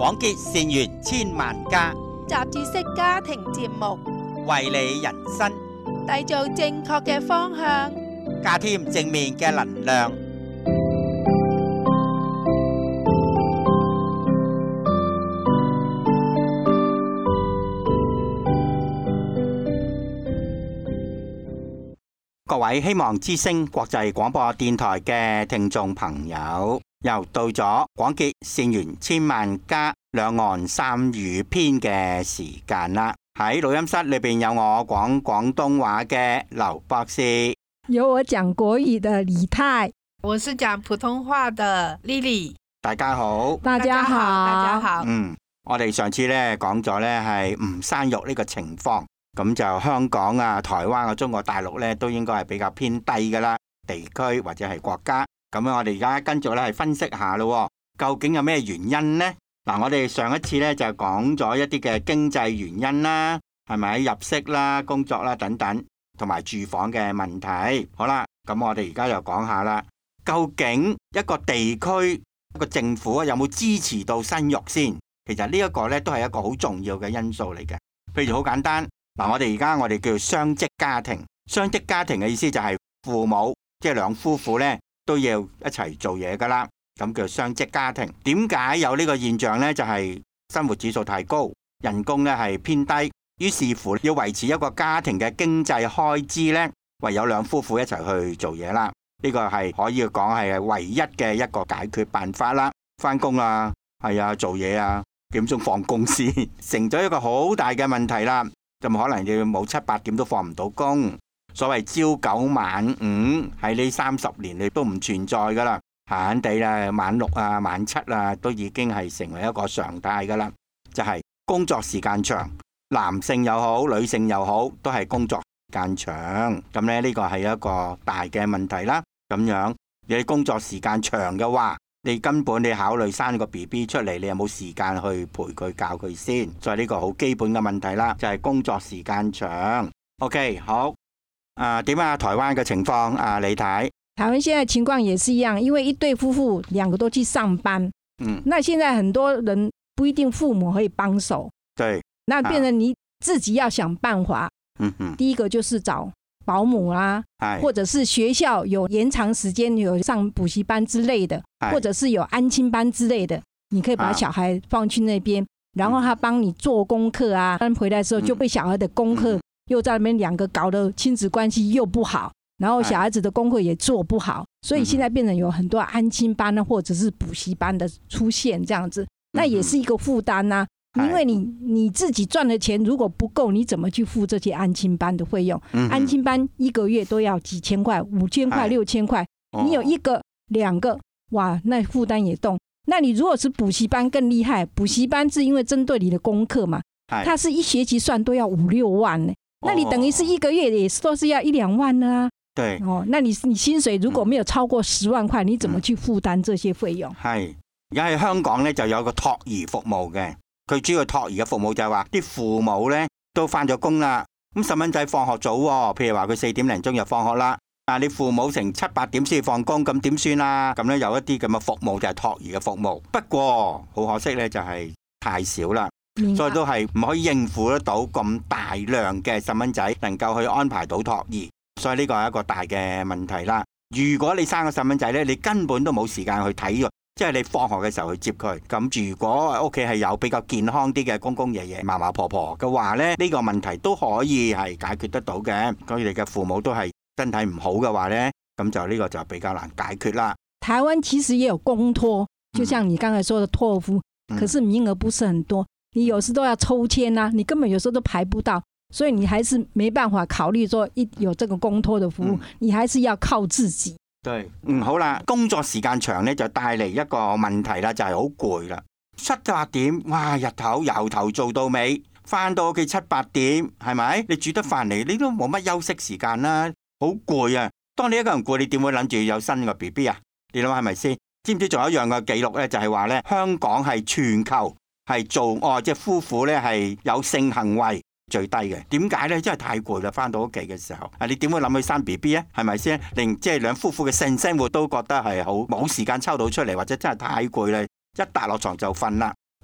廣結善緣千萬家， 雜誌式家庭節目， 為你人生締造正確嘅方向， 加添正面嘅能量。各位希望之聲國際廣播電台嘅聽眾朋友，又到咗廣結善緣千萬家兩岸三語篇嘅時間啦。喺錄音室裏邊有我講廣東話嘅劉博士， 有我講國語的李太， 我是講普通話的 Lily。 大家好， 大家好， 大家好。 我哋上次咧講咗咧係唔生育呢個情況。咁就香港啊、台灣啊、中國大陸咧，都應該係比較偏低噶啦，地區或者係國家。咁我哋而家跟住咧係分析下咯，究竟有咩原因呢？嗱，我哋上一次咧就講咗一啲嘅經濟原因啦，係咪入息啦、工作啦等等，同埋住房嘅問題。好啦，咁我哋而家又講下啦，究竟一個地區一個政府有冇支持到生育先？其實呢一個咧都係一個好重要嘅因素嚟嘅。譬如好簡單。嗱，我哋而家叫做雙職家庭，雙職家庭嘅意思就係父母即係兩夫婦咧都要一齊做嘢噶啦，咁叫雙職家庭。點解有呢個現象呢？就係生活指數太高，人工咧係偏低，於是乎要維持一個家庭嘅經濟開支呢，唯有兩夫婦一齊去做嘢啦。呢個係可以講係唯一嘅一個解決辦法啦。翻工啊，係啊，做嘢啊，幾點鐘放工先，成咗一個好大嘅問題啦。就可能要冇7、8點都放唔到工，所謂朝9晚5喺呢30年你都唔存在噶啦，閒閒地啦，晚6啊、晚7啊都已經係成為一個常態噶啦，就係工作時間長，男性又好，女性又好，都係工作時間長，咁咧呢個係一個大嘅問題啦。咁樣你工作時間長嘅話，你根本你考慮生個 BB 出嚟，你有冇時間去陪佢教佢先？所以呢個好基本嘅問題啦，就係工作時間長。OK， 好。點啊？台灣嘅情況李太？ 台灣現在情況也是一樣，因為一對夫婦兩個都去上班。那現在很多人不一定父母可以幫手。 對。 那變成你自己要想辦法。第一個就是找保姆啦，或者是學校有延長時間有上補習班之類的，或者是有安親班之類的，你可以把小孩放去那邊，然後他幫你做功課啊，回來的時候就被小孩的功課又在那邊兩個搞得親子關係又不好，然後小孩子的功課也做不好，所以現在變成有很多安親班啊，或者是補習班的出現這樣子，那也是一個負擔啊。因為你自己賺的錢如果不夠，你怎麼去付這些安親班的費用？安親班一個月都要幾千塊，5000塊、6000塊。你有一個、兩個，哇，那負擔也動。那你如果是補習班更厲害，補習班是因為針對你的功課嘛，它是一學期算都要5、6萬呢。那你等於是一個月也都是要1、2萬啦。 對。 那你薪水如果沒有超過10萬塊，你怎麼去負擔這些費用？ 係，而家喺香港咧就有個托兒服務嘅。佢主要托兒嘅服務就係話啲父母咧都翻咗工啦，咁細蚊仔放學早喎，譬如話佢4點零鐘就放學啦，你父母成7、8點先放工，咁點算啊？咁咧有一啲咁嘅服務就係托兒嘅服務，不過好可惜咧就係太少啦，所以都係唔可以應付得到咁大量嘅細蚊仔能夠去安排到托兒，所以呢個係一個大嘅問題啦。如果你生個細蚊仔咧，你根本都冇時間去睇喎。即係你放學嘅時候去接佢，咁如果屋企係有比較健康啲嘅公公爺爺、嫲嫲婆婆嘅話咧，呢個問題都可以係解決得到嘅。佢哋嘅父母都係身體唔好嘅話咧，咁就呢個就比較難解決啦。 台灣其實也有公托，就像你剛才說的托夫，可是名額不是很多，你有時都要抽籤啊，你根本有時候都排不到，所以你還是沒辦法考慮說有這個公托的服務，你還是要靠自己。 對，好啦，工作時間長咧就帶嚟一個問題啦，就係好攰啦。7、8點，哇，日頭由頭做到尾，翻到屋企7、8點，係咪？你煮得飯嚟，你都冇乜休息時間啦，好攰啊！當你一個人攰，你點會諗住有新個 BB 啊？你諗係咪先？知唔知仲有一樣嘅記錄咧？就係話咧，香港係全球係做愛即係夫婦咧係有性行為最低嘅。點解咧？真係太攰啦！翻到屋企嘅時候，你點會諗去生 BB 啊？係咪先？令即係兩夫婦嘅性生活都覺得係好冇時間抽到出嚟，或者真係太攰啦，一笪落床就瞓啦。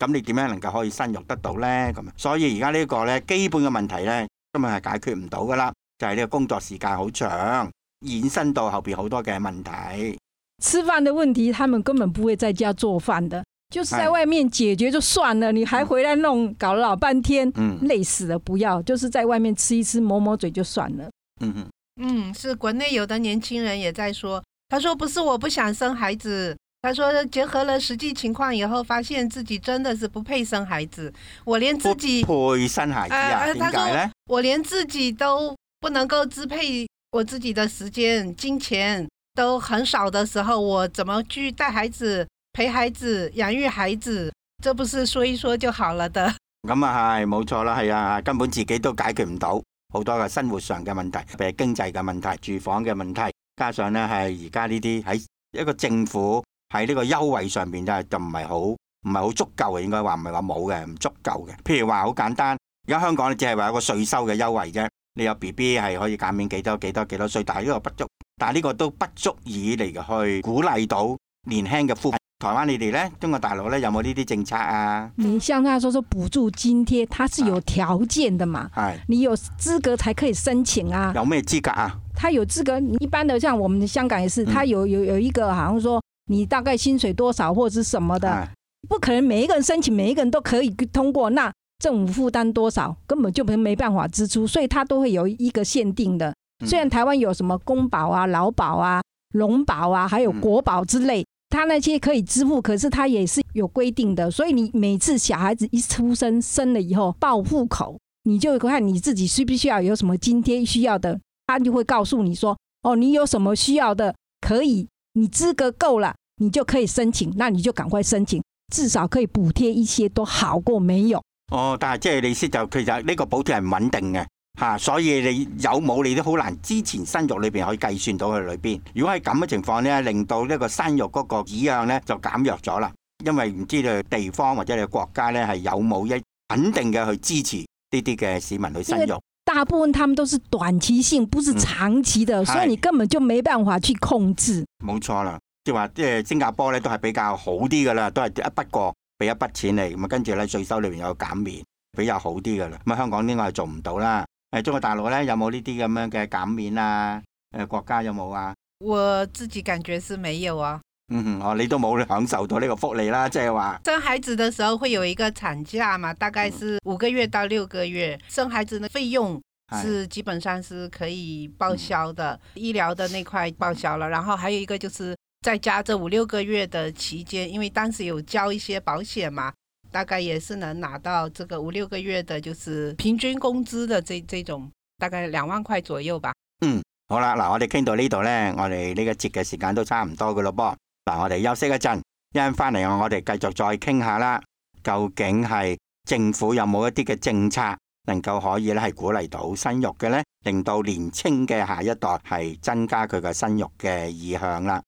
咁你點樣能夠可以生育得到呢？咁所以而家呢個呢基本嘅問題呢，根本係解決唔到噶啦，就係呢個工作時間好長，衍生到後邊好多嘅問題。 吃飯的問題，他們根本不會在家做飯的，就是在外面解決就算了，你還回來弄，搞了老半天，累死了，不要，就是在外面吃一吃，抹抹嘴就算了。 是國內有的年輕人也在說，他說不是我不想生孩子，他說結合了實際情況以後，發現自己真的是不配生孩子，我連自己不配生孩子啊？點解呢？ 我連自己都不能夠支配我自己的時間、金錢都很少的時候，我怎麼去帶孩子、陪孩子、養育孩子？這不是說一說就好了的。 咁啊係，冇錯啦，係啊，根本自己都解決唔到好多嘅生活上嘅問題，譬如經濟嘅問題、住房嘅問題，加上呢係而家呢啲喺一個政府喺呢個優惠上邊就唔係好足夠嘅，應該話唔係話冇嘅，唔足夠嘅。譬如話好簡單，而家香港只係話有個稅收嘅優惠啫，你有 BB 係可以減免幾多稅，但係呢個不足，但係呢個都不足以嚟去鼓勵到年輕嘅夫婦。台灣你哋呢？中國大陸呢？有冇呢啲政策啊？ 你像他說補助津貼，它是有條件的嘛？你有資格才可以申請啊。 有咩資格啊？他有資格，一般的像我們香港也是，他有一個好像說你大概薪水多少或者是什麼的，不可能每一個人申請，每一個人都可以通過，那政府負擔多少根本就沒辦法支出，所以它都會有一個限定的。雖然台灣有什麼公保啊、勞保啊、農保啊，還有國保之類。他那些可以支付，可是他也是有規定的，所以你每次小孩子一出生生了以後報戶口，你就看你自己需不需要有什麼津貼需要的，他就會告訴你說，哦，你有什麼需要的可以，你資格夠了，你就可以申請，那你就趕快申請，至少可以補貼一些都好過沒有。哦， 但係即係你意思就其實呢個補貼係唔穩定嘅。所以你有冇你都好難之前生育裏邊可以計算到佢裏邊。如果係咁嘅情況呢，令到呢個生育嗰個意向呢就減弱咗啦。因為唔知你地方或者你國家呢係有冇一穩定嘅去支持呢啲嘅市民去生育。 大部分他們都是短期性，不是長期的，所以你根本就沒辦法去控制。 冇錯啦，即係話即係新加坡呢都係比較好啲噶啦，都係一筆過俾一筆錢嚟，咁啊跟住呢稅收裏邊有減免，比較好啲噶啦。咁啊香港應該係做唔到啦。中國大陸呢有冇呢啲咁樣嘅減免啊？國家有冇啊？ 我自己感覺是沒有啊。 你都冇享受到呢個福利啦，即係話生孩子的時候會有一個產假嘛，大概是5個月到6個月，生孩子的費用是基本上是可以報銷的，醫療的那塊報銷了，然後還有一個就是在家這5、6個月的期間，因為當時有交一些保險嘛。大概也是能拿到這個5、6個月的，就是平均工資的這種，大概2萬塊左右吧。 好啦，嗱，我哋傾到呢度呢，我哋呢個節嘅時間都差唔多噶咯噃。嗱，我哋休息一陣，一陣翻嚟我哋繼續再傾下啦。究竟係政府有冇一啲嘅政策能夠可以咧係鼓勵到生育嘅呢？令到年青嘅下一代係增加佢嘅生育嘅意向啦。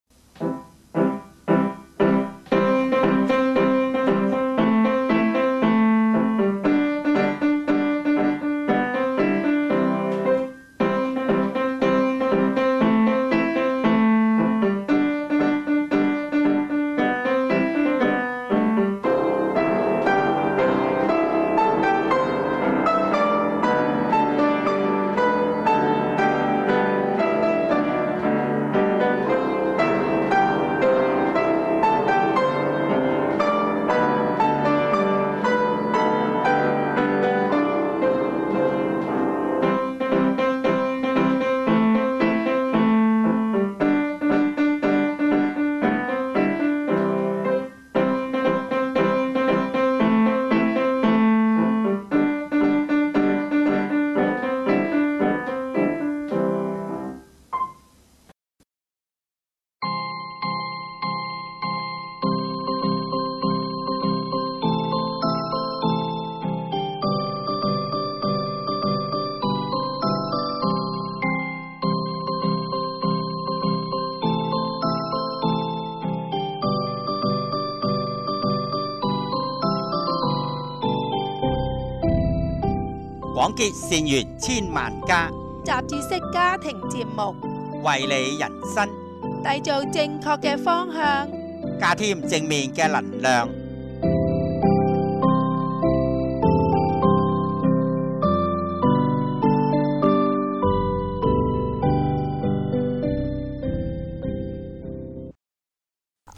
廣結善緣千萬家， 雜誌式家庭節目， 為你人生締造正確嘅方向， 加添正面嘅能量。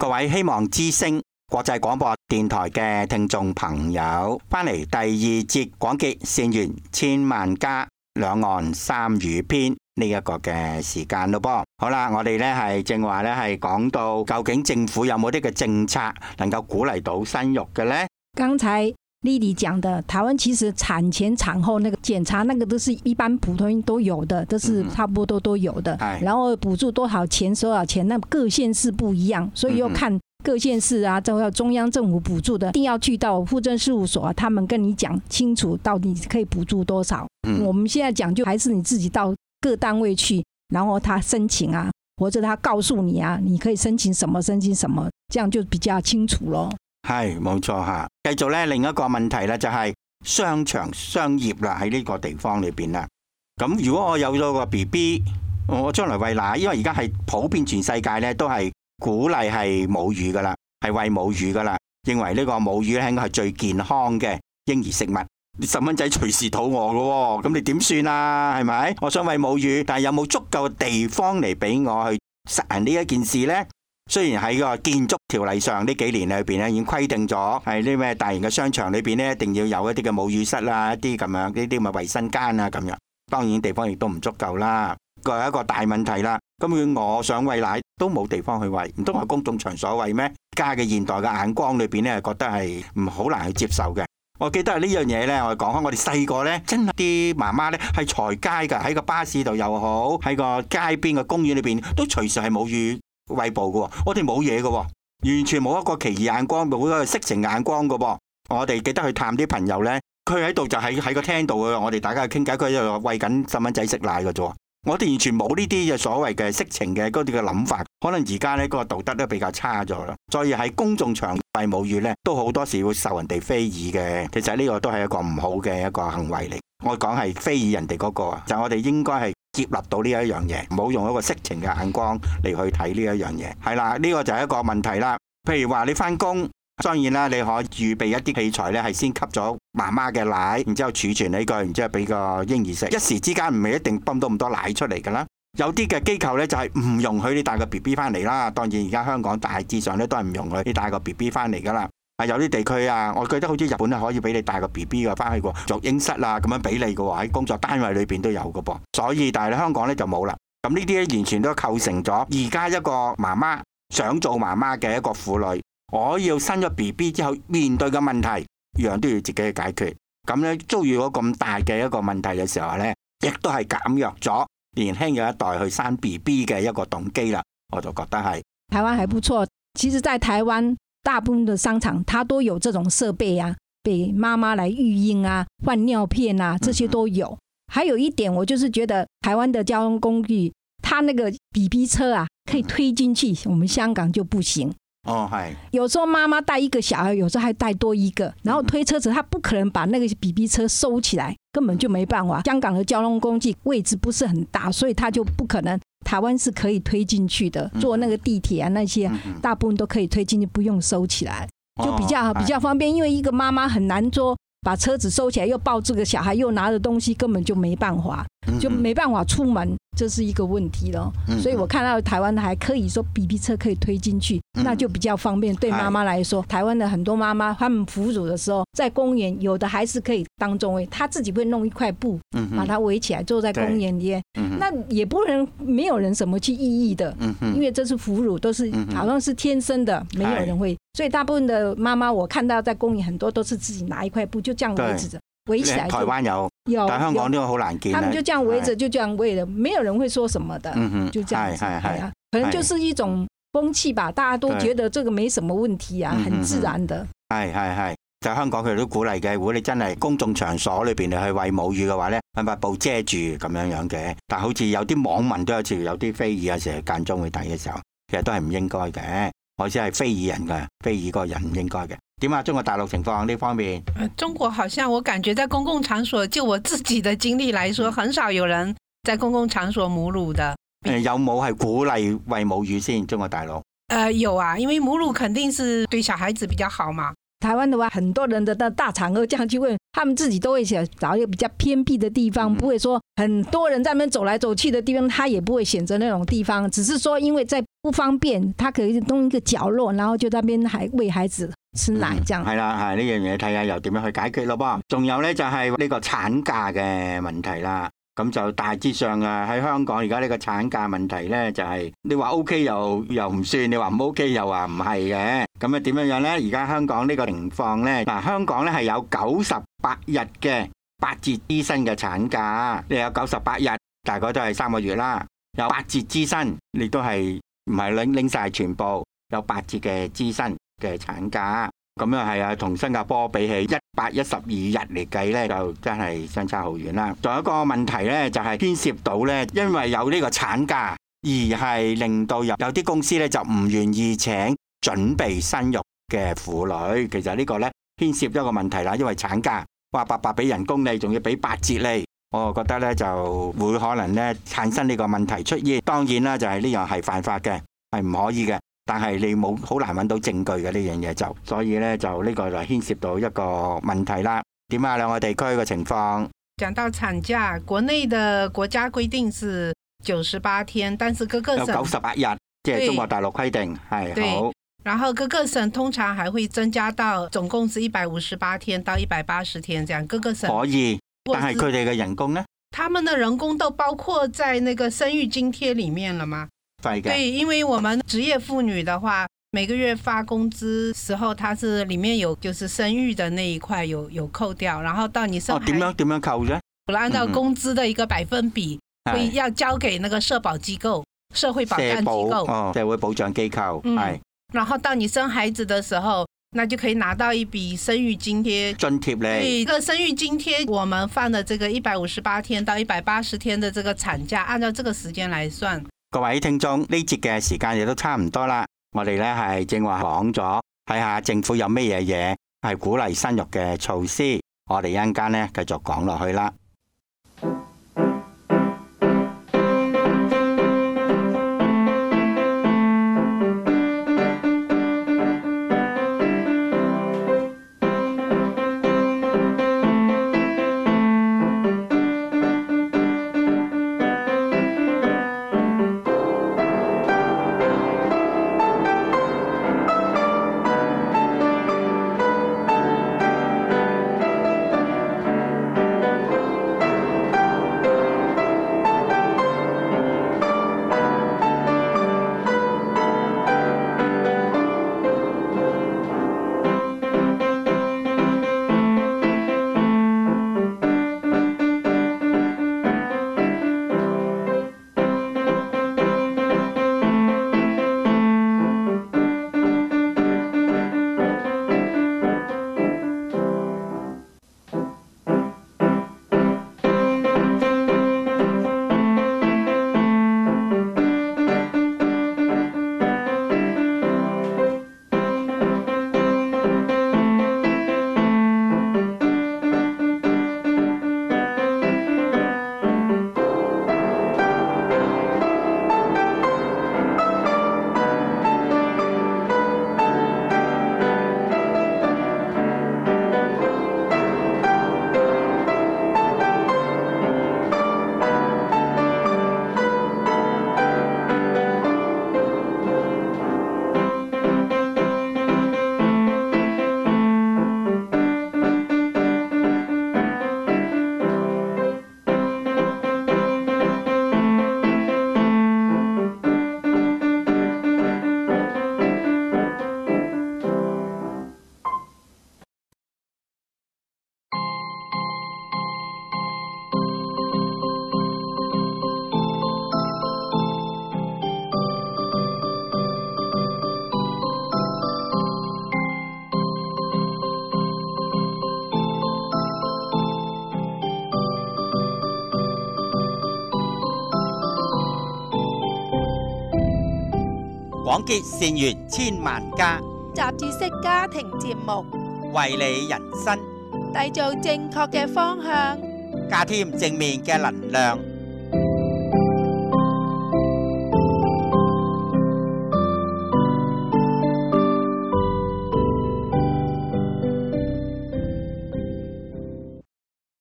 各位希望之聲國際廣播電台嘅聽眾朋友，翻嚟第二節廣結善緣千萬家兩岸三語篇呢一個嘅時間咯噃。好啦，我哋呢係正話呢係講到究竟政府有冇啲嘅政策能夠鼓勵到生育嘅呢？ 剛才Lily 講的，台灣其實產前產後那個檢查，那個都是一般普通都有的，都是差不多都有的。然後補助多少錢多少錢，那各縣市不一樣，所以要看各縣市啊，都要中央政府補助的，一定要去到戶政事務所啊，他們跟你講清楚到底可以補助多少。我們現在講就還是你自己到各單位去，然後他申請啊，或者他告訴你啊，你可以申請什麼申請什麼，這樣就比較清楚咯。 係冇錯吓，繼續咧另一個問題咧就係商場商業啦，喺呢個地方裏邊啦。咁如果我有咗個 BB， 我將來餵奶，因為而家係普遍全世界咧都係鼓勵係母乳噶啦，係餵母乳噶啦，認為呢個母乳咧應該係最健康嘅嬰兒食物。你細蚊仔隨時肚餓噶，咁你點算啊？係咪？我想餵母乳，但係有冇足夠嘅地方嚟俾我去實行呢一件事呢？雖然喺個建築條例上呢幾年裏邊咧已經規定咗，係啲咩大型嘅商場裏邊咧一定要有一啲嘅母乳室啊，一啲咁樣呢啲咁嘅衛生間啊咁樣。當然地方亦都唔足夠啦，個係一個大問題啦。咁我想餵奶都冇地方去餵，唔通係公眾場所餵咩？家嘅現代嘅眼光裏邊咧，覺得係唔好難去接受嘅。我記得呢樣嘢咧，我哋講開，我哋細個咧，真係啲媽媽咧係財街㗎，喺個巴士度又好，喺個街邊嘅公園裏邊都隨時係母乳餵哺嘅。我哋冇嘢嘅，完全冇一個奇異眼光，冇一個色情眼光嘅噃。我哋記得去探啲朋友咧，佢喺度就喺個廳度嘅，我哋大家傾偈，佢就餵緊細蚊仔食奶嘅啫。我哋完全冇呢啲嘅所謂嘅色情嘅嗰啲嘅諗法，可能而家呢個道德都比較差咗啦。所以喺公眾場餵母乳呢，都好多時會受人哋非議嘅。其實呢個都係一個唔好嘅一個行為嚟。我講係非議人哋嗰個，就我哋應該係接納到呢一樣嘢，唔好用一個色情嘅眼光嚟去睇呢一樣嘢。係啦，呢個就係一個問題啦。譬如話你翻工，當然啦，你可以預備一啲器材咧，係先吸咗媽媽嘅奶，然之後儲存呢個，然之後俾個嬰兒食。一時之間唔係一定泵到咁多奶出嚟噶啦。有啲嘅機構咧就係唔容許你帶個 BB 翻嚟啦。當然而家香港大致上咧都係唔容許你帶個 BB 翻嚟噶啦。有啲地區啊，我記得好似日本咧可以俾你帶個 BB 嘅翻去個育嬰室啊，咁樣俾你嘅喎，喺工作單位裏邊都有嘅噃。所以但係香港咧就冇啦。咁呢啲咧完全都構成咗而家一個媽媽想做媽媽嘅一個婦女。我要生咗 BB 之後面對嘅問題，樣都要自己去解決。咁咧遭遇咗咁大嘅一個問題嘅時候咧，亦都係減弱咗年輕嘅一代去生 BB 嘅一個動機啦。我就覺得係台灣還不錯。其實在台灣大部分的商場，它都有這種設備啊，俾媽媽來育嬰啊、換尿片啊，這些都有。還有一點，我就是覺得台灣的交通工具，它那個 BB 車啊，可以推進去，我們香港就不行。 哦，係。 有時候媽媽帶一個小孩，有時候還帶多一個，然後推車子，他不可能把那個 BB 車收起來，根本就沒辦法。香港的交通工具位置不是很大，所以他就不可能。台灣是可以推進去的，坐那個地鐵啊，那些大部分都可以推進去，不用收起來，就比較方便。因為一個媽媽很難做，把車子收起來，又抱這個小孩，又拿着東西，根本就沒辦法，就沒辦法出門，這是一個問題咯。所以我看到台灣的還可以說 BB 車可以推進去，那就比較方便。對媽媽來說，台灣的很多媽媽，她們哺乳的時候，在公園有的還是可以當中位，她自己會弄一塊布，把它圍起來，坐在公園裡面，那也不能沒有人什麼去異議的，因為這是哺乳，都是好像是天生的，沒有人會。所以大部分的媽媽，我看到在公園很多都是自己拿一塊布，就這樣圍着圍起來。 台灣有，但香港呢個好難見。 他們就這樣圍着，就這樣圍着，沒有人會說什麼的，就這樣子。可能就是一種風氣吧，大家都覺得這個沒什麼問題啊，很自然的。 係，就香港佢哋都鼓勵嘅。如果你真係公眾場所裏邊你去餵母乳嘅話咧，揾塊布遮住咁樣嘅。但好似有啲網民都有時有啲非議啊，成日間中去睇嘅時候，其實都係唔應該嘅。我只係非議人嘅，非議個人唔應該嘅。點啊？中國大陸情況呢方面？ 中國好像我感覺在公共場所，就我自己的經歷來說，很少有人在公共場所母乳的。 有冇係鼓勵餵母乳先？中國大陸？ 有啊，因為母乳肯定是對小孩子比較好嘛。 台灣的話，很多人的大場合這樣去問，他們自己都會想找一個比較偏僻的地方，不會說很多人在那邊走來走去的地方，他也不會選擇那種地方，只是說因為在不方便，他可以弄一個角落，然後就在那邊還餵孩子吃奶，這樣。 係啦，係呢樣嘢睇下又點樣去解決咯噃。仲有咧就係呢個產假嘅問題啦。咁就大致上喺香港而家呢個產假問題咧，就係你話 OK 又唔算，你話唔 OK 又話唔係嘅。咁啊點樣樣咧？而家香港呢個情況咧，嗱香港咧係有98日嘅8節支薪嘅產假，你有98日，大概都係3個月啦。有8節支薪，你都係唔係拎晒全部，有8節嘅支薪嘅產假。咁樣係啊，同新加坡比起112日嚟計咧，就真係相差好遠啦。仲有一個問題咧，就係牽涉到咧，因為有呢個產假，而係令到有啲公司咧就唔願意請準備生育嘅婦女。其實呢個咧牽涉一個問題啦，因為產假話白白俾人工你，仲要俾8節你，我覺得咧就會可能咧產生呢個問題出現。當然啦，就係呢樣係犯法嘅，係唔可以嘅。但係你冇好難揾到證據嘅呢樣嘢，就所以咧就呢個就牽涉到一個問題啦。點啊？兩個地區嘅情況。 講到產假，國內的國家規定是98天，但是各個省有98日，即係中國大陸規定係好。 然後各個省通常還會增加到總共是158天到180天，這樣各個省可以。但係佢哋嘅人工呢？ 他們的人工都包括在那個生育津貼裡面了嗎？對，因為我們職業婦女的話，每個月發工資時候，它是裡面有就是生育的那一塊有扣掉，然後到你生孩子點樣扣啫？ 按照工資的一個百分比，會要交給那個社保機構、社會保障機構、 社會保障機構係。 然後到你生孩子的時候，那就可以拿到一筆生育津貼。 津貼咧， 對，這個生育津貼，我們放的這個158天到180天的這個產假，按照這個時間來算。 各位聽眾，呢節嘅時間亦都差唔多啦。我哋咧係正話講咗，睇下政府有咩嘢係鼓勵生育嘅措施。我哋一陣間咧繼續講落去啦。廣結善緣千萬家， 雜誌式家庭節目， 為你人生締造正確嘅方向， 加添正面嘅能量。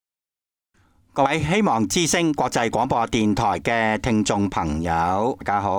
各位希望之聲國際廣播電台嘅聽眾朋友，大家好，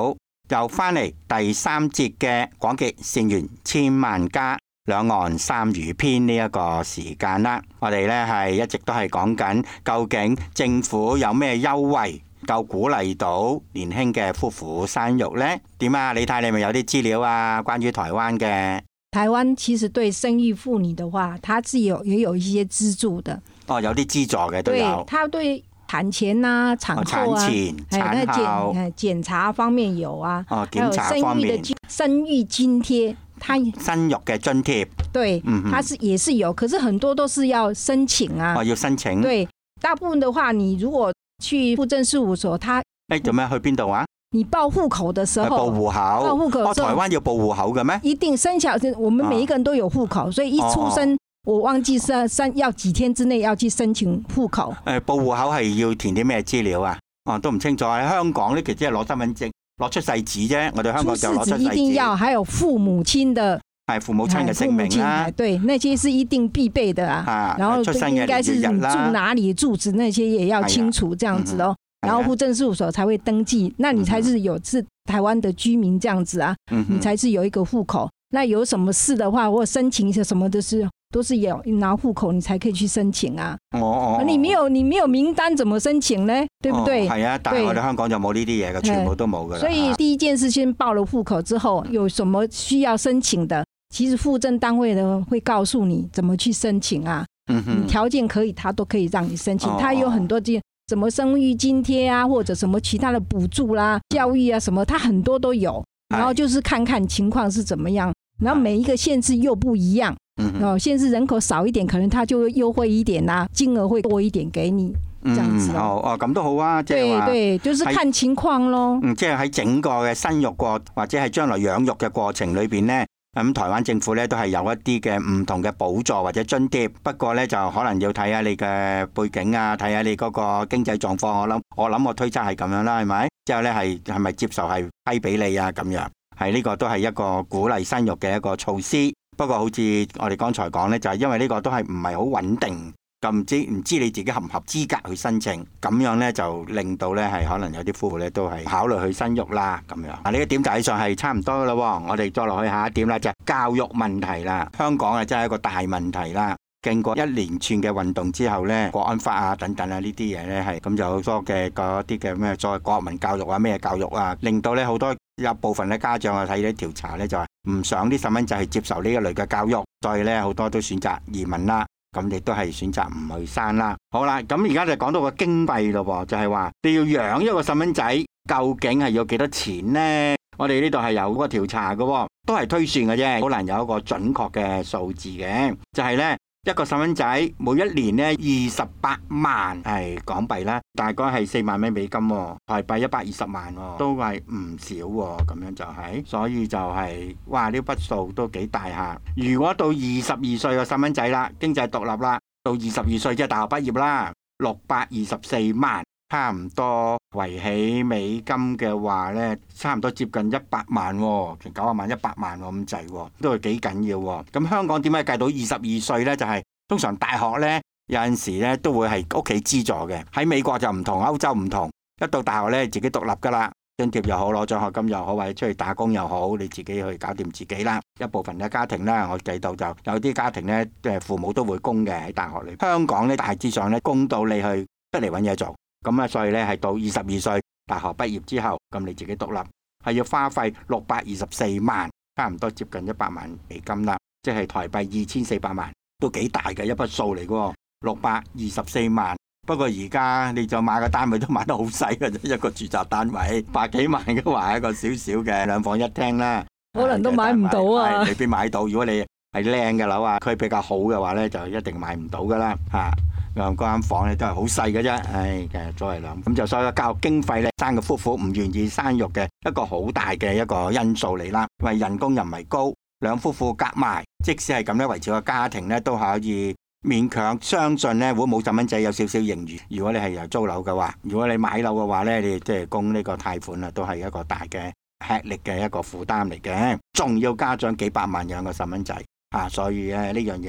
又翻嚟第3節嘅廣極善緣千萬家兩岸三語篇呢一個時間啦。我哋呢係一直都係講緊究竟政府有咩優惠夠鼓勵到年輕嘅夫婦生育呢？點啊？李太，你咪有啲資料啊？關於台灣嘅。 台灣其實對生育婦女的話，它是也有一些資助的。 哦，有啲資助嘅都有。 對，它對產前啊、產後啊、 產後檢查方面有啊。 哦，檢查方面。 生育津貼，它生育嘅津貼。 對，它也是有，可是很多都是要申請啊。 哦，要申請。 對，大部分的話，你如果去戶政事務所，它做咩去邊度啊？ 你報戶口的時候， 報戶口， 報戶口的時候， 台灣要報戶口嘅咩？ 一定生小，我們每一個人都有戶口，所以一出生，我忘記要幾天之內要去申請戶口。 報戶口係要填啲咩資料啊？都唔清楚。喺香港呢，其實只係攞身份證、攞出世紙啫。我哋香港就攞出世紙。 一定要，還有父母親的。 係父母親嘅姓名啦， 對，那些是一定必備的啊。然後應該是你住哪裡住址那些也要清楚，這樣子哦。然後戶政事務所才會登記，那你才是是台灣的居民這樣子啊，你才是有一個戶口。那有什麼事的話，或申請什麼的事，都是有拿戶口你才可以去申請啊。你沒有名單怎麼申請呢？對不對？ 係啊，但係我哋香港就冇呢啲嘢嘅，全部都冇㗎啦。 所以第一件事先報了戶口之後，有什麼需要申請的，其實戶政單位呢會告訴你怎麼去申請啊。你條件可以，他都可以讓你申請。他有很多什麼生育津貼啊，或者什麼其他的補助啦、教育啊什麼，他很多都有。然後就是看看情況是怎麼樣，然後每一個縣市又不一樣。縣市人口少一點，可能他就會優惠一點啦，金額會多一點給你，這樣子。 咁都好啊，即係話對，就是看情況咯。 即係喺整個嘅生育過或者係將來養育嘅過程裏邊呢。咁台灣政府咧都係有一啲嘅唔同嘅補助或者津貼，不過咧就可能要睇下你嘅背景啊，睇下你嗰個經濟狀況。我推測係咁樣啦，係咪？之後咧係咪接受係批俾你啊？咁樣係呢個都係一個鼓勵生育嘅一個措施。不過好似我哋剛才講咧，就係因為呢個都係唔係好穩定。咁唔知你自己合唔合資格去申請，咁樣咧就令到咧係可能有啲夫婦咧都係考慮去生育啦咁樣。呢個點解上係差唔多啦，我哋再落去下一點啦，就係教育問題啦。香港啊真係一個大問題啦。經過一連串嘅運動之後咧，國安法啊等等啊呢啲嘢咧係咁就好多嘅嗰啲嘅咩所謂國民教育啊咩教育啊，令到咧好多有部分嘅家長啊睇啲調查咧就係唔想啲細蚊仔去接受呢一類嘅教育，所以咧好多都選擇移民啦。咁亦都係選擇唔去生啦。好啦，咁而家就講到個經費咯，就係話你要養一個細蚊仔，究竟係要幾多錢呢？我哋呢度係有個調查嘅，都係推算嘅啫，好難有一個準確嘅數字嘅。就係呢，一個細蚊仔每一年呢28萬係港幣啦，大概係4萬蚊美金，台幣120萬，都係唔少喎。咁樣就係，所以就係哇呢筆數都幾大下。如果到22歲嘅細蚊仔啦，經濟獨立啦，到22歲即係大學畢業啦，624萬，差唔多圍起美金嘅話呢，差唔多接近100萬，成90萬100萬咁滯，都係幾緊要。咁香港點解計到22歲呢？就係通常大學呢，有陣時呢都會係屋企資助嘅，喺美國就唔同，歐洲唔同，一到大學呢，自己獨立噶啦，津貼又好，攞獎學金又好，或者出去打工又好，你自己去搞掂自己啦。一部分嘅家庭呢，我計到就有啲家庭呢，父母都會供嘅喺大學裏。香港呢，大致上呢，供到你去出嚟揾嘢做。咁啊，所以咧係到22歲大學畢業之後，咁你自己獨立係要花費624萬，差唔多接近100萬美金啦，即係台幣2400萬，都幾大嘅一筆數嚟嘅。624萬，不過而家你就買個單位都買得好細嘅啫，一個住宅單位百幾萬嘅話，一個小小嘅2房1廳啦， 可能都買唔到啊， 未必買到。如果你係靚嘅樓啊，佢比較好嘅話咧，就一定買唔到噶啦嚇。嗰間房咧都係好細嘅啫，其實作為兩咁就所有教育經費咧，生嘅夫婦唔願意生育嘅一個好大嘅一個因素嚟啦。因為人工又唔係高，兩夫婦夾埋，即使係咁咧維持個家庭咧都可以勉強相信咧，會冇細蚊仔有少少盈餘。如果你係有租樓嘅話，如果你買樓嘅話咧，你即係供呢個貸款啊，都係一個大嘅吃力嘅一個負擔嚟嘅，仲要家長幾百萬養個細蚊仔啊，所以咧呢樣嘢咧。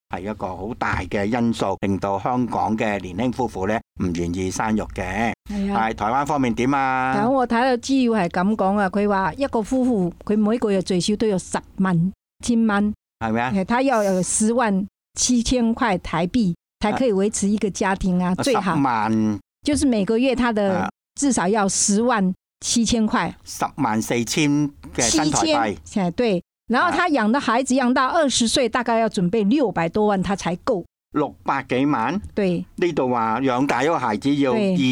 係一個好大嘅因素，令到香港嘅年輕夫婦呢唔願意生育嘅。係啊，台灣方面點啊？ 咁我睇到資料係咁講啊，佢話一個夫婦佢每個月最少都有10萬千蚊， 係咪啊？ 他要有10.7萬塊台幣才可以維持一個家庭啊，最好。10萬就是每個月他的至少要10.7萬塊 ，10.4萬嘅新台幣。 對，然後他養的孩子養到20歲，大概要準備600多萬，他才夠。 600幾萬？ 對， 呢度話養大一個孩子要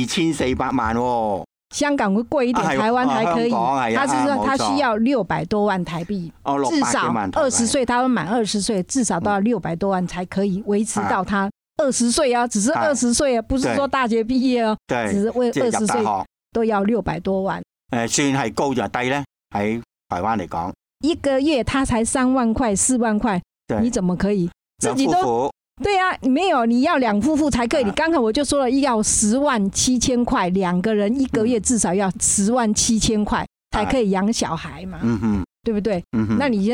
2400萬喎。 香港會貴一點，台灣還可以。他是說他需要600多萬台幣，至少20歲，他會滿20歲，至少都要600多萬才可以維持到他20歲啊，只是20歲啊，不是說大學畢業哦，只是為20歲都要600多萬。 算係高就低呢？喺台灣嚟講， 一個月他才3萬塊、4萬塊，你怎麼可以自己都？對啊，沒有，你要兩夫婦才可以。你剛才我就說了，要10.7萬塊，兩個人一個月至少要10.7萬塊才可以養小孩嘛，對不對？那你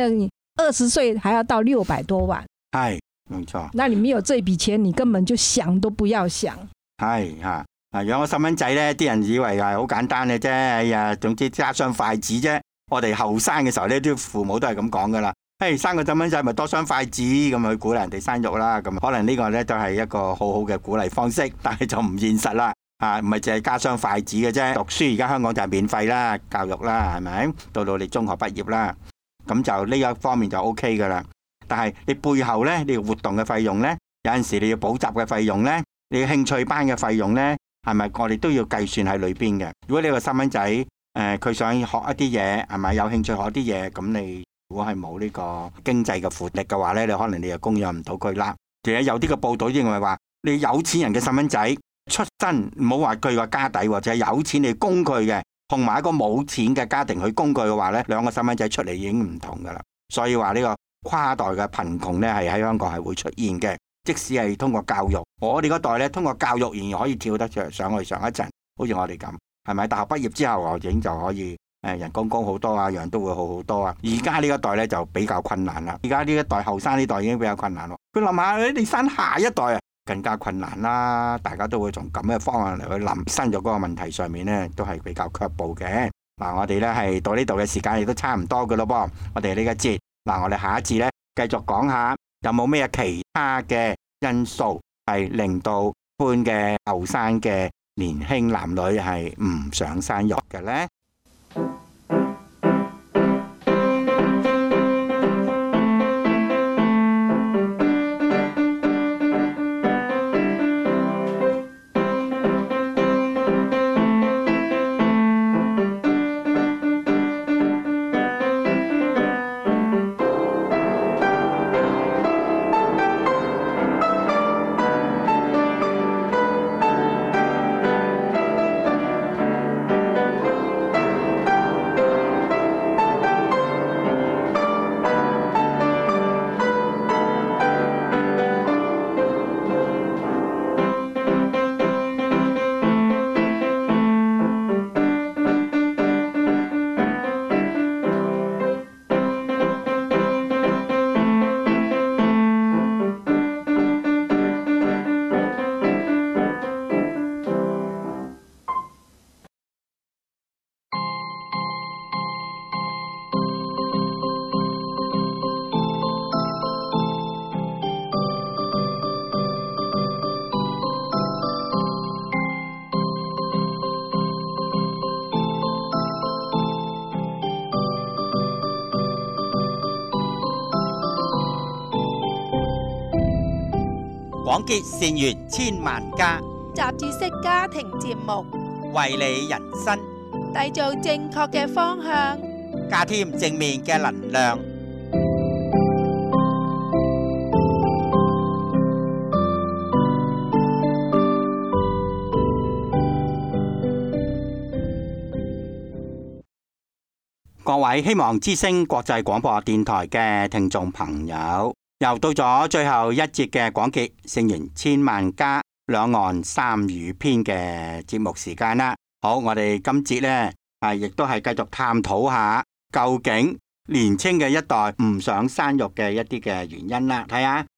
20歲還要到600多萬， 係冇錯。 那你沒有這筆錢，你根本就想都不要想。 係嚇，養個細蚊仔咧，啲人以為係好簡單嘅啫，哎呀，總之加雙筷子啫。我哋後生嘅時候咧，啲父母都係咁講噶啦。生個細蚊仔咪多雙筷子，咁去鼓勵人哋生育啦。咁可能呢個咧都係一個好好嘅鼓勵方式，但係就唔現實啦。唔係淨係加雙筷子嘅啫。讀書而家香港就係免費啦，教育啦，係咪？到你中學畢業啦，咁就呢一方面就 OK 噶啦。但係你背後咧，你要活動嘅費用咧，有陣時你要補習嘅費用咧，你興趣班嘅費用咧，係咪我哋都要計算喺裏邊嘅？如果你個細蚊仔佢想學一啲嘢，係咪有興趣學啲嘢？咁你如果係冇呢個經濟嘅負力嘅話咧，你可能你又供養唔到佢啦。而且有啲嘅報道認為話，你有錢人嘅細蚊仔出身，唔好話佢個家底，或者係有錢你供佢嘅，同埋一個冇錢嘅家庭去供佢嘅話咧，兩個細蚊仔出嚟已經唔同噶啦。所以話呢個跨代嘅貧窮咧，係喺香港係會出現嘅。即使係通過教育，我哋嗰代咧通過教育仍然可以跳得上去上一層，好似我哋咁，係咪？大學畢業之後已經就可以人工高好多啊，樣都會好好多啊。而家呢一代咧就比較困難啦。而家呢一代後生呢代已經比較困難咯。佢諗下你生下一代啊，更加困難啦。大家都會從咁嘅方向嚟去諗生育嗰個問題上面咧，都係比較卻步嘅。嗱，我哋咧係到呢度嘅時間亦都差唔多噶咯噃。我哋呢個節，嗱，我哋下一節咧繼續講下有冇咩其他嘅因素係令到一般嘅後生嘅年輕男女係唔想生育嘅咧？廣結善緣千萬家， 雜誌式家庭節目， 為你人生締造正確嘅方向， 加添正面嘅能量。各位希望之聲國際廣播電台嘅聽眾朋友，又到咗最後一節嘅廣結善緣千萬家兩岸三語篇嘅節目時間啦。好，我哋今節呢亦都係繼續探討下究竟年青嘅一代唔想生育嘅一啲嘅原因啦。睇下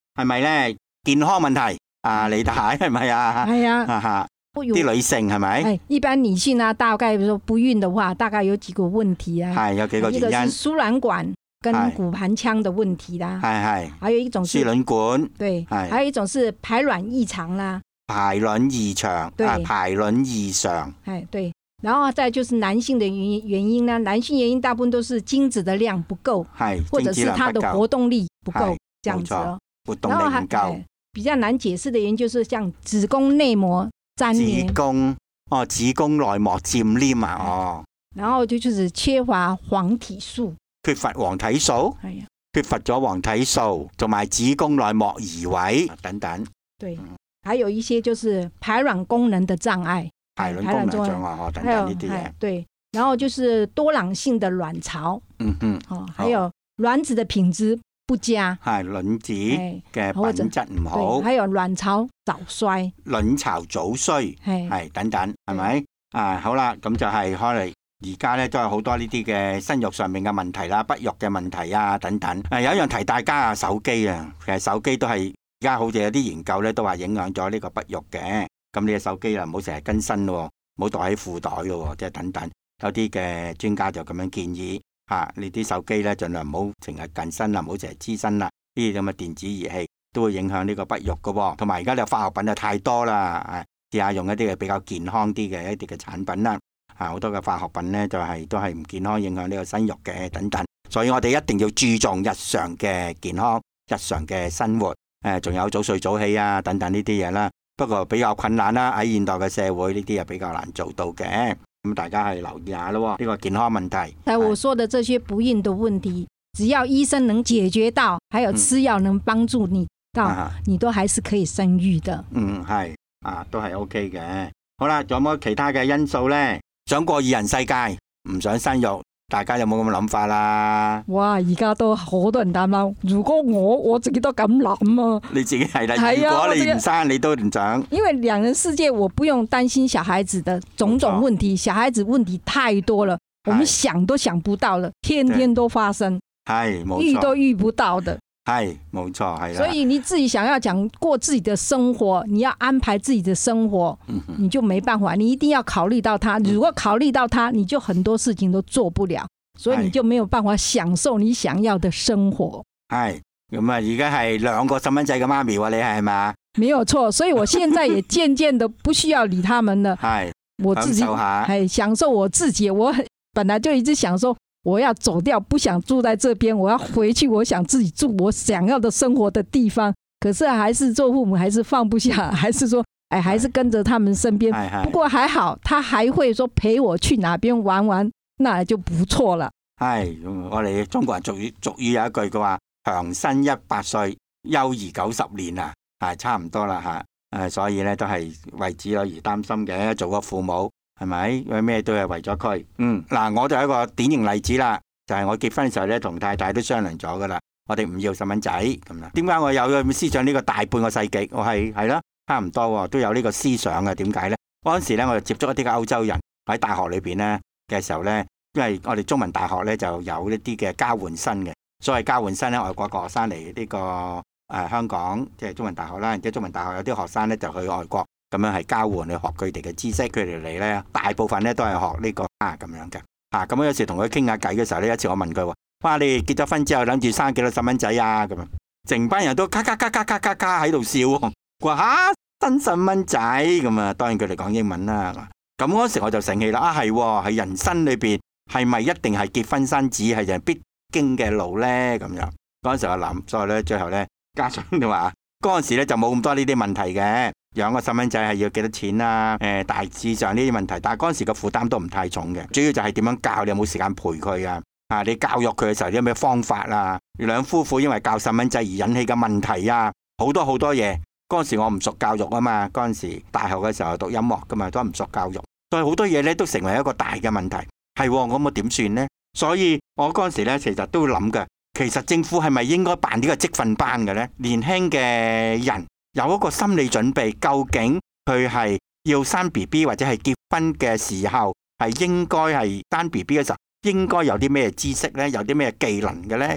係咪咧？健康問題啊，李太係咪啊？ 係啊， 啲女性係咪？ 一般女性啊，大概比如說不孕的話，大概有幾個問題啊。 係有幾個原因。一個是輸卵管跟骨盆腔的問題啦。係。還有一種是輸卵管。 對。還有一種是排卵異常啦。排卵異常。係對。然後再就是男性的原因呢，男性原因大部分都是精子的量不夠，或者是他的活動力不夠，這樣子哦。 活動力唔夠。 比較難解釋的原因就是像子宮內膜粘連。子宮內膜佔黏啊，哦。 然後就是缺乏黃體素。 缺乏黃體素？係啊。缺乏咗黃體素，同埋子宮內膜移位等等。 對，還有一些就是排卵功能的障礙。 排卵功能障礙等等呢啲嘢， 對，然後就是多囊性的卵巢，還有卵子的品質不佳， 係卵子嘅品質唔好， 還有卵巢早衰， 卵巢早衰，係等等，係咪？好啦，咁就係可能而家咧都有好多呢啲嘅生育上面嘅問題啦，不育嘅問題啊等等。有一樣提大家啊，手機啊，其實手機都係而家好似有啲研究咧都話影響咗呢個不育嘅。咁你嘅手機啊，唔好成日更新咯，唔好袋喺褲袋咯，即係等等。有啲嘅專家就咁樣建議你啲手機咧，盡量唔好成日更新啦，唔好成日黐身啦。呢啲咁嘅電子儀器都會影響呢個不育噶。同埋而家你化學品就太多啦，試下用一啲嘅比較健康啲嘅一啲嘅產品啦。好多嘅化學品咧就都係唔健康，影響呢個生育嘅等等。所以我哋一定要注重日常嘅健康、日常嘅生活。仲有早睡早起啊等等呢啲嘢啦。不過比較困難啦，喺現代嘅社會呢啲又比較難做到嘅，咁大家係留意下咯，呢個健康問題。 但我說的這些不孕的問題，只要醫生能解決到，還有吃藥能幫助你到，你都還是可以生育的。 係都係 OK 嘅。好啦，仲有冇其他嘅因素呢？想過二人世界，唔想生育。大家有冇咁嘅諗法啦？ 哇！而家都好多人擔憂，如果我自己都咁諗啊！ 你自己係啦，如果你唔生，你都唔想。 因為兩人世界，我不用擔心小孩子的種種問題，小孩子問題太多了，我們想都想不到了，天天都發生， 係冇錯， 遇都遇不到的。 係冇錯，係啦。 所以你自己想要講過自己的生活，你要安排自己的生活，你就沒辦法，你一定要考慮到他。如果考慮到他，你就很多事情都做不了，所以你就沒有辦法享受你想要的生活。 係咁啊！而家係兩個細蚊仔嘅媽咪喎，你係咪？ 沒有錯，所以我現在也漸漸的不需要理他們了。 係我自己享受我自己。我本來就一直想說，我要走掉，不想住在這邊，我要回去，我想自己住我想要的生活的地方。可是還是做父母還是放不下，還是說還是跟着他們身邊。不過還好，他還會說陪我去哪邊玩玩，那就不錯了。 係我哋中國人俗語有一句嘅話，長生100歲，幼兒90年啊，係差唔多啦吓。所以咧都係為子女而擔心嘅，做個父母。係咪？因為咩都係為咗佢。嗱，我就係一個典型例子啦。就係我結婚嘅時候咧，同太太都商量咗噶啦。我哋唔要細蚊仔咁啦。點解我有咁思想？呢個大半個世紀，我係啦，差唔多都有呢個思想嘅。點解咧？嗰陣時咧，我就接觸一啲嘅歐洲人喺大學裏邊咧嘅時候咧，因為我哋中文大學咧就有一啲嘅交換生嘅。所謂交換生咧，外國學生嚟呢個香港，即係中文大學啦。然之後中文大學有啲學生咧就去外國。咁樣係交換去學佢哋嘅知識，佢哋嚟咧大部分咧都係學呢個咁樣嘅。咁有時同佢傾下偈嘅時候呢，一次我問佢：哇，你哋結咗婚之後諗住生幾多細蚊仔啊？咁樣，成班人都咔咔咔咔咔咔咔喺度笑。話吓新細蚊仔咁啊，當然佢哋講英文啦。咁嗰時我就醒起啦，係人生裏邊係咪一定係結婚生子係人必經嘅路咧？咁樣嗰陣時我諗，所以咧最後咧家長就話嗰陣時咧就冇咁多呢啲問題嘅。養個細蚊仔係要幾多錢啊？大致上呢啲問題，但係嗰陣時個負擔都唔太重嘅。主要就係點樣教，你有冇時間陪佢啊？你教育佢嘅時候有咩方法啊？兩夫婦因為教細蚊仔而引起嘅問題啊，好多好多嘢。嗰陣時我唔熟教育啊嘛，嗰陣時大學嘅時候讀音樂噶嘛，都唔熟教育，所以好多嘢咧都成為一個大嘅問題。係咁我點算呢？所以我嗰陣時咧其實都會諗嘅，其實政府係咪應該辦呢個職訓班嘅咧？年輕嘅人有一個心理準備，究竟佢係要生 BB 或者係結婚嘅時候，係應該係生 BB 嘅時候，應該有啲咩知識呢？有啲咩技能嘅呢？咁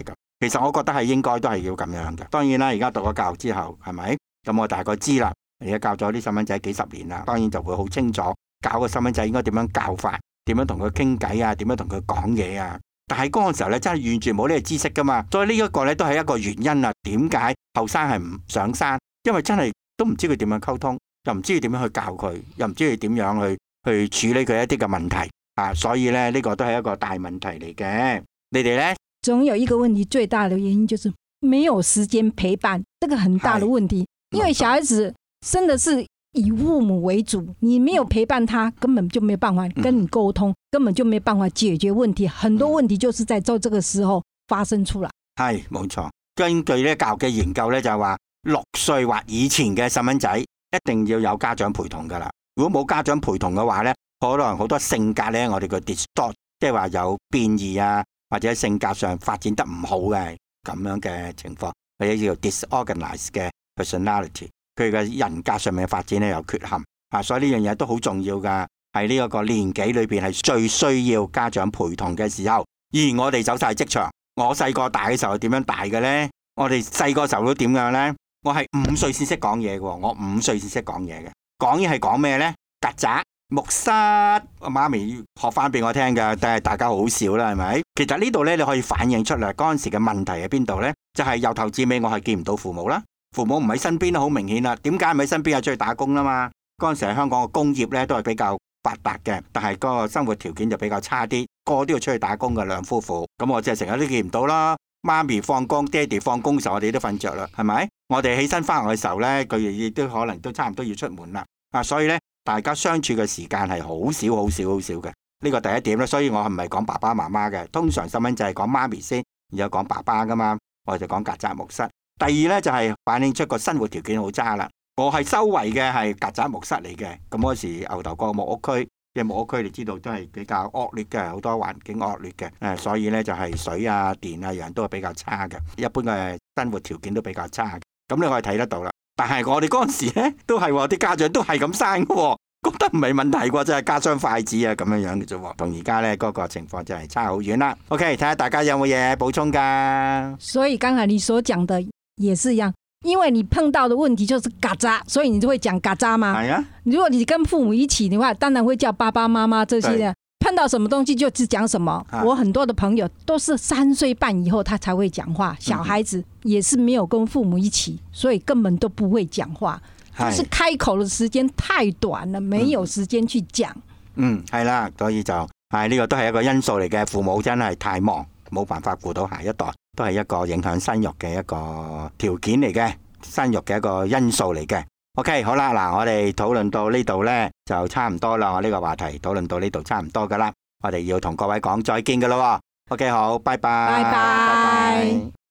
其實我覺得係應該都係要咁樣嘅。當然啦，而家讀咗教育之後，係咪？咁我大概知啦。而家教咗啲細蚊仔幾十年啦，當然就會好清楚教個細蚊仔應該點樣教法，點樣同佢傾偈啊，點樣同佢講嘢啊。但係嗰個時候咧，真係完全冇呢個知識噶嘛。所以呢一個咧都係一個原因啊。點解後生係唔想生？因為真係都唔知佢點樣溝通，又唔知佢點樣去教佢，又唔知佢點樣去處理佢一啲嘅問題啊。所以咧呢個都係一個大問題嚟嘅。你哋呢？ 總有一個問題，最大的原因就是沒有時間陪伴，這個很大的問題。因為小孩子真的是以父母為主，你沒有陪伴他，根本就沒有辦法跟你溝通，根本就沒有辦法解決問題。很多問題就是在這個時候發生出來。 係冇錯，根據呢教育嘅研究呢，就係話6歲或以前嘅細蚊仔一定要有家長陪同噶啦。如果冇家長陪同嘅話呢，可能好多性格呢，我哋叫 distort， 即係話有變異啊，或者性格上發展得唔好嘅咁樣嘅情況，或者叫 disorganized 嘅 personality。佢嘅人格上面嘅發展咧有缺陷啊，所以呢樣嘢都好重要噶。喺呢一個年紀裏邊係最需要家長陪同嘅時候。而我哋走晒職場，我細個大嘅時候係點樣大嘅呢？我哋細個時候都點樣呢？我係5歲先識講嘢嘅，我5歲先識講嘢嘅。講嘢係講咩呢？曱甴、木虱，我媽咪學翻俾我聽嘅，但係大家好笑啦，係咪？其實呢度呢，你可以反映出嚟嗰陣時嘅問題喺邊度呢？就係由頭至尾我係見唔到父母啦。父母唔喺身邊都好明顯啦。點解唔喺身邊啊？出去打工啦嘛。嗰陣時喺香港嘅工業咧都係比較發達嘅，但係嗰個生活條件就比較差啲，個個都要出去打工嘅兩夫婦。咁我即係成日都見唔到啦。媽咪放工，爹哋放工嘅時候，我哋都瞓着啦，係咪？我哋起身翻學嘅時候咧，佢亦都可能都差唔多要出門啦。啊，所以咧，大家相處嘅時間係好少、好少、好少嘅。呢個第一點咧，所以我係唔係講爸爸媽媽嘅？通常細蚊仔係講媽咪先，然後講爸爸噶嘛，我就講曱甴木虱。第二咧就係反映出個生活條件好差啦。我係周圍嘅係曱甴木虱嚟嘅。咁嗰時牛頭角木屋區嘅木屋區，你知道都係比較惡劣嘅，好多環境惡劣嘅。所以咧就係水啊、電啊樣都係比較差嘅。一般嘅生活條件都比較差嘅。咁你可以睇得到啦。但係我哋嗰陣時咧都係啲家長都係咁生嘅，覺得唔係問題喎，就係加雙筷子啊咁樣樣嘅啫。同而家咧嗰個情況就係差好遠啦。OK，睇下大家有冇嘢補充噶。 所以剛才你所講的也是一樣，因為你碰到的問題就是曱甴，所以你就會講曱甴嘛。係啊。如果你跟父母一起的話，當然會叫爸爸媽媽這些的。碰到什麼東西就是講什麼。我很多的朋友都是3歲半以後他才會講話，小孩子也是沒有跟父母一起，所以根本都不會講話，就是開口的時間太短了，沒有時間去講。 係啦，所以就呢個都係一個因素嚟嘅。父母真係太忙，冇辦法顧到下一代，都係一個影響生育嘅一個條件嚟嘅，生育嘅一個因素嚟嘅。OK， 好啦，嗱，我哋討論到呢度呢，就差唔多啦。我呢個話題討論到呢度差唔多噶啦，我哋要同各位講再見噶啦。OK， 好，拜拜。 拜拜。